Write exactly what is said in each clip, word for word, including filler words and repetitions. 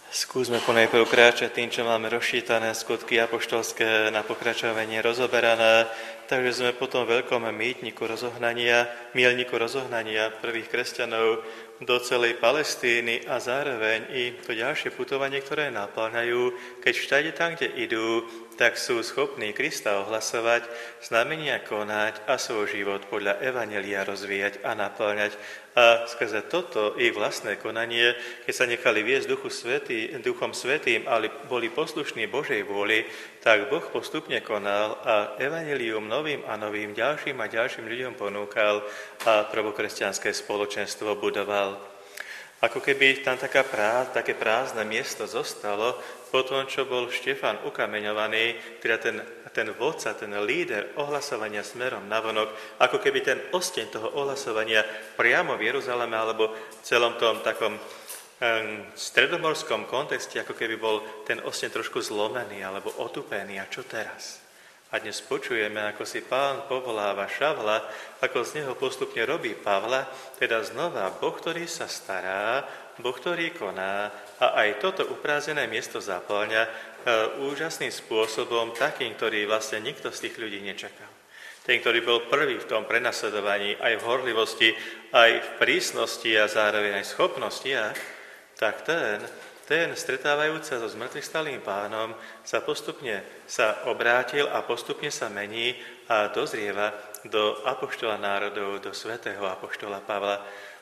Skúsme ponajprv kráčať tým, čo máme rozčítané, skutky apoštolské na pokračovanie rozoberané, takže sme po tom veľkom mýtniku rozohnania, mielniku rozohnania prvých kresťanov do celej Palestíny a zároveň i to ďalšie putovanie, ktoré napĺňajú, keď všade tam, kde idú, tak sú schopní Krista ohlasovať, znamenia konať a svoj život podľa evanjelia rozvíjať a napĺňať. A skrze toto ich vlastné konanie, keď sa nechali viesť Duchu Svätý, Duchom Svätým, ale boli poslušní Božej vôli, tak Boh postupne konal a evanjelium novým a novým ďalším a ďalším ľuďom ponúkal a prvokresťanské spoločenstvo budoval. Ako keby tam taká prá, také prázdne miesto zostalo po tom, čo bol Štefan ukameňovaný, teda ten, ten vodca, ten líder ohlasovania smerom navonok, ako keby ten osteň toho ohlasovania priamo v Jeruzaleme alebo v celom tom takom um, stredomorskom kontexte, ako keby bol ten osteň trošku zlomený alebo otupený. A čo teraz? A dnes počujeme, ako si Pán povoláva Šavla, ako z neho postupne robí Pavla, teda znova Boh, ktorý sa stará, Boh, ktorý koná a aj toto uprázdnené miesto zaplňa e, úžasným spôsobom, takým, ktorý vlastne nikto z tých ľudí nečakal. Ten, ktorý bol prvý v tom prenasledovaní, aj v horlivosti, aj v prísnosti a zároveň aj v schopnostiach, tak ten... Ten, stretávajúc sa so zmrtvých stalým Pánom, sa postupne sa obrátil a postupne sa mení a dozrieva do apoštola národov, do svätého apoštola Pavla.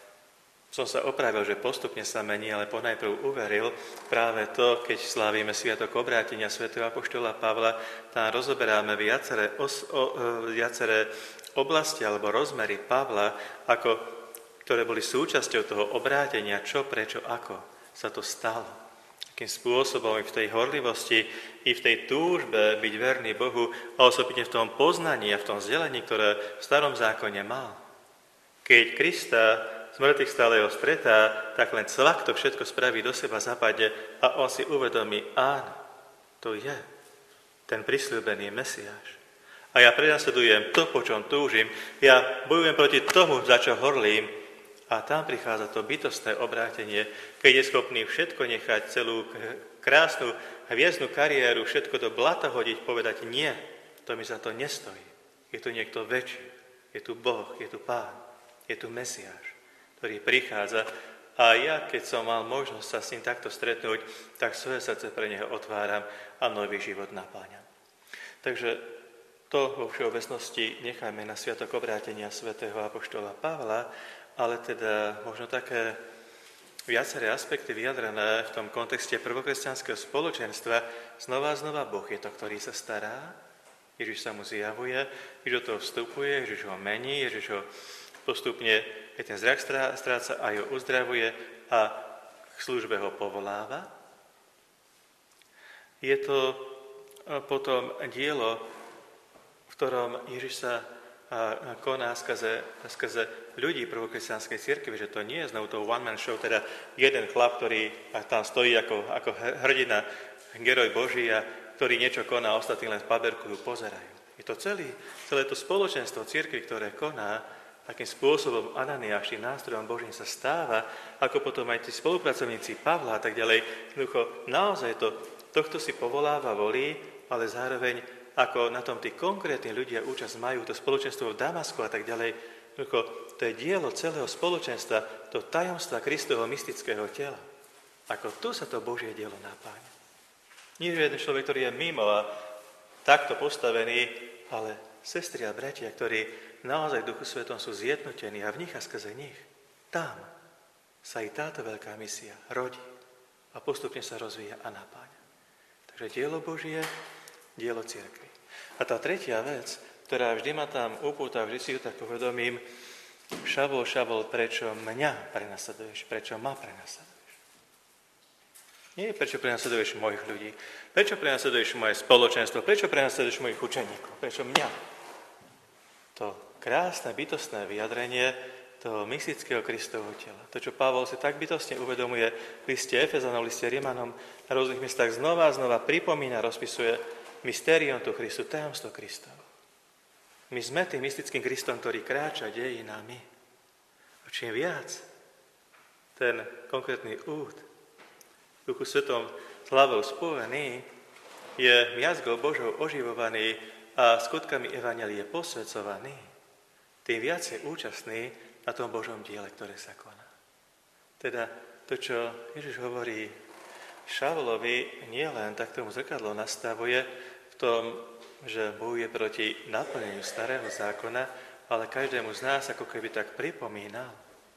Som sa opravil, že postupne sa mení, ale ponajprv uveril práve to, keď slávime sviatok obrátenia svätého apoštola Pavla, tam rozoberáme viaceré, os, o, viaceré oblasti alebo rozmery Pavla, ako, ktoré boli súčasťou toho obrátenia, čo, prečo, ako sa to stalo. Akým spôsobom i v tej horlivosti, i v tej túžbe byť verný Bohu a osobitne v tom poznaní a v tom vzdelení, ktoré v starom zákone mal. Keď Krista z mŕtvych stáleho stretá, tak len cvak to všetko spraví do seba, zapadne a on si uvedomí, áno, to je ten prisľúbený Mesiáš. A ja prenasledujem to, po čom túžim, ja bojujem proti tomu, za čo horlím. A tam prichádza to bytostné obrátenie, keď je schopný všetko nechať, celú krásnu hviezdnu kariéru, všetko do blata hodiť, povedať nie, to mi za to nestojí. Je tu niekto väčší, je tu Boh, je tu Pán, je tu Mesiáš, ktorý prichádza a ja, keď som mal možnosť sa s ním takto stretnúť, tak svoje srdce pre neho otváram a nový život napáňam. Takže to vo všeobecnosti nechajme na sviatok obrátenia svätého apoštola Pavla, ale teda možno také viaceré aspekty vyjadrené v tom kontexte prvokresťanského spoločenstva. Znova a znova Boh je to, ktorý sa stará, Ježiš sa mu zjavuje, Ježiš do toho vstupuje, Ježiš ho mení, Ježiš ho postupne, keď ten zrak stráca, a ho uzdravuje a k službe ho povoláva. Je to potom dielo, v ktorom Ježiš sa a koná skrze, skrze ľudí prvokresťanskej cirkvi, že to nie je znovu to one-man show, teda jeden chlap, ktorý tam stojí ako, ako hrdina, heroj Boží, a ktorý niečo koná, a ostatní len paberkujú, pozerajú. Je to celý, celé to spoločenstvo cirkvi, ktoré koná, akým spôsobom Ananiáš tým nástrojom Božím sa stáva, ako potom aj tí spolupracovníci Pavla a tak ďalej. Jednoducho, naozaj to, tohto si povoláva, volí, ale zároveň ako na tom tí konkrétni ľudia účasť majú, to spoločenstvo v Damasku a tak ďalej. To je dielo celého spoločenstva, to tajomstva Kristovho mystického tela. Ako tu sa to Božie dielo napáňa. Nie je jeden človek, ktorý je mimo a takto postavený, ale sestry a bratia, ktorí naozaj v Duchu Svetom sú zjednotení a v nich a skrze nich, tam sa i táto veľká misia rodí a postupne sa rozvíja a napáňa. Takže dielo Božie, dielo cirkvi. A tá tretia vec, ktorá vždy ma tam upúta, vždy si ju tak uvedomím, Šavol, Šavol, prečo mňa prenasleduješ, prečo ma prenasleduješ? Nie prečo prenasleduješ mojich ľudí, prečo prenasleduješ moje spoločenstvo, prečo prenasleduješ mojich učeníkov, prečo mňa? To krásne, bytostné vyjadrenie toho mystického Kristovho tela. To, čo Pavol si tak bytostne uvedomuje v liste Efezanom, v liste Rimanom, na rôznych miestach znova a znova pripomína, rozpisuje mystérium tu Christu, tajomstvo Kristovo. My sme tým mystickým Kristom, ktorý kráča dejinami. A čím viac ten konkrétny úd Duchu Svetom slavou spojený, je miazgou Božou oživovaný a skutkami evanjelie posvedcovaný, tým viac je účastný na tom Božom diele, ktoré sa koná. Teda to, čo Ježiš hovorí Šaulovi, nie len tak tomu zrkadlo nastavuje v tom, že bojuje proti naplneniu starého zákona, ale každému z nás ako keby tak pripomínal,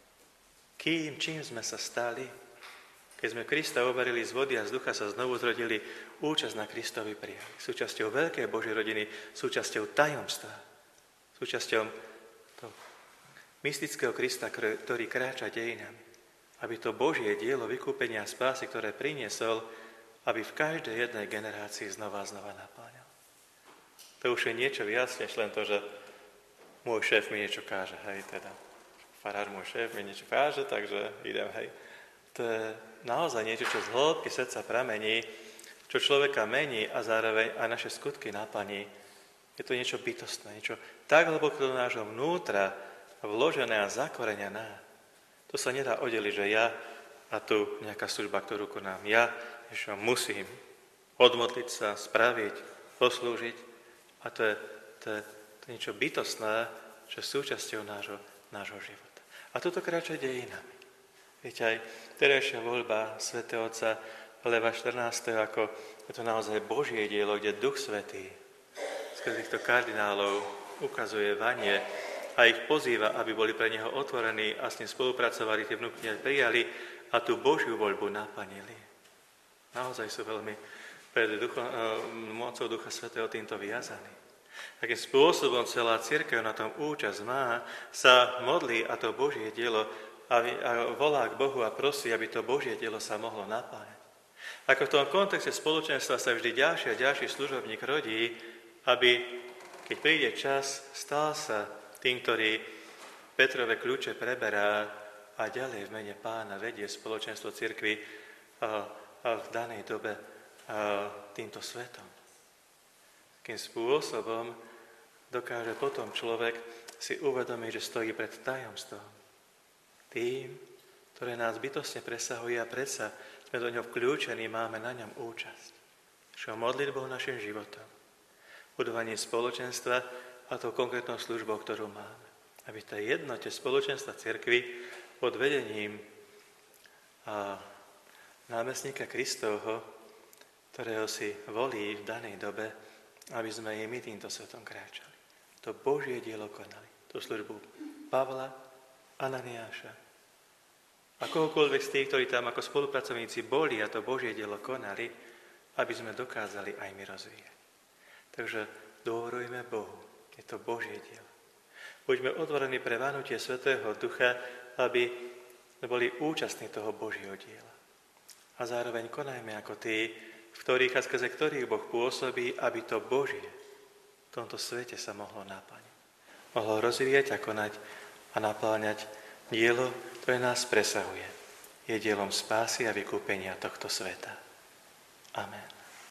kým, čím sme sa stali. Keď sme Krista overili z vody a z ducha, sa znovu zrodili, účasť na Kristovi prijali. Súčasťou veľkej Božej rodiny, súčasťou tajomstva, súčasťou toho mystického Krista, ktorý kráča dejinami. Aby to Božie dielo vykúpenia a spásy, ktoré priniesol, aby v každej jednej generácii znova a znova naplňal. To už je niečo viac, než len to, že môj šéf mi niečo káže, hej, teda. Farár, môj šéf mi niečo káže, takže idem, hej. To je naozaj niečo, čo z hĺbky srdca pramení, čo človeka mení a zároveň aj naše skutky naplní. Je to niečo bytostné, niečo tak hlboko do nášho vnútra vložené a zakorenené. To sa nedá oddeliť, že ja a tu nejaká služba, ktorú konám ja, že musím odmodliť sa, spraviť, poslúžiť. A to je, to je, to je niečo bytostné, čo je súčasťou nášho, nášho života. A toto kráča dejinami. Viete, aj terajšia voľba svätého Otca Leva štrnásteho ako je to naozaj Božie dielo, kde Duch Svätý skrze týchto kardinálov ukazuje vanie a ich pozýva, aby boli pre neho otvorení a s ním spolupracovali, tie vnúkne prijali a tú Božiu voľbu naplnili. Naozaj sú veľmi pred ducho, mocou Ducha Svätého týmto viazaní. Takým spôsobom celá cirkev na tom účasť má, sa modlí a to Božie dielo a volá k Bohu a prosí, aby to Božie dielo sa mohlo napájať. Ako v tom kontexte spoločenstva sa vždy ďalší a ďalší služobník rodí, aby, keď príde čas, stal sa tým, ktorý Petrove kľúče preberá a ďalej v mene Pána vedie spoločenstvo cirkvi v danej dobe týmto svetom. Takým spôsobom dokáže potom človek si uvedomiť, že stojí pred tajomstvom. Tým, ktoré nás bytostne presahuje a predsa sme do ňoho vkľúčení, máme na ňom účasť. Čo modlitbou našim životom, budovaním spoločenstva a tou konkrétnou službou, ktorú máme. Aby v tej jednote spoločenstva cirkvi pod vedením a námestníka Kristovho, ktorého si volí v danej dobe, aby sme i my týmto svetom kráčali. To Božie dielo konali. Tú službu Pavla, Ananiáša a kohokoľvek z tých, ktorí tam ako spolupracovníci boli a to Božie dielo konali, aby sme dokázali aj my rozvíjať. Takže dôverujme Bohu. Je to Božie dielo. Buďme otvorení pre vanutie Svätého Ducha, aby boli účastní toho Božieho diela. A zároveň konajme ako tí, v ktorých a skrze ktorých Boh pôsobí, aby to Božie v tomto svete sa mohlo naplniť. Mohlo rozvíjať a konať a napĺňať dielo, ktoré nás presahuje. Je dielom spásy a vykúpenia tohto sveta. Amen.